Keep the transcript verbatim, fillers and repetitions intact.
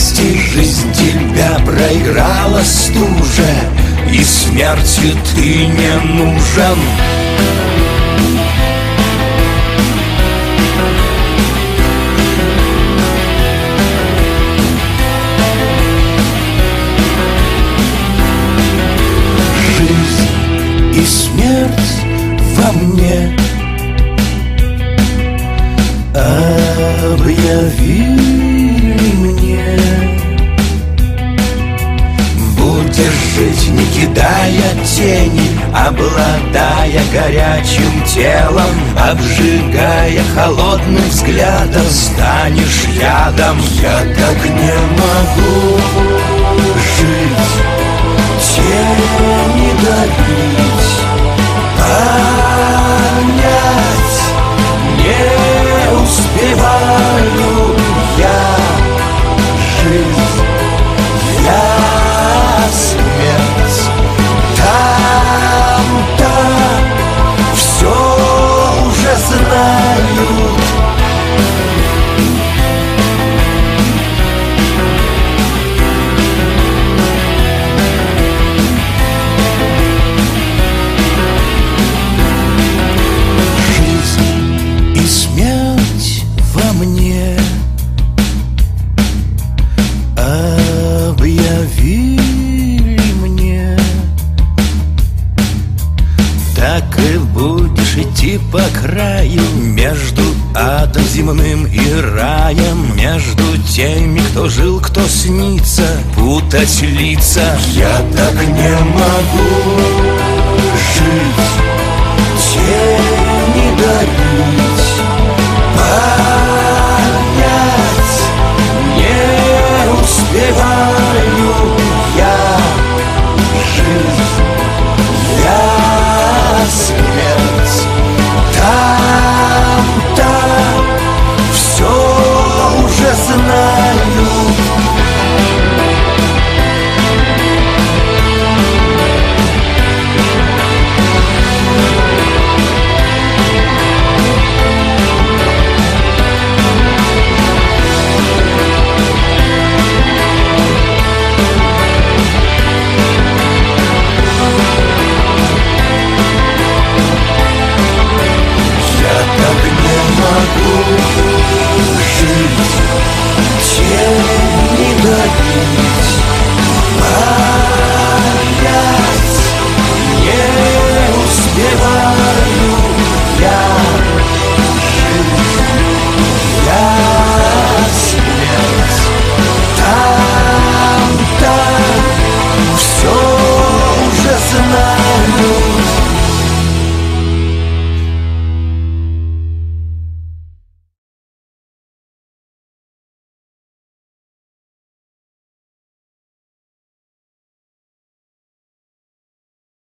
страсти жизнь тебя проиграла стуже, и смерти ты не нужен. Жизнь и смерть во мне объявили мне. Будешь жить, не кидая тени, обладая горячим телом, обжигая холодным взглядом, станешь ядом. Я так не могу жить, тени дарить, понять не успеваю я. Жизнь, я смерть, там-то все уже знают. Смерть во мне объявили мне. Так и будешь идти по краю между адом земным и раем, между теми, кто жил, кто снится, путать лица. Я так не могу жить, тени дарить, понять не успеваю я. Жизнь, я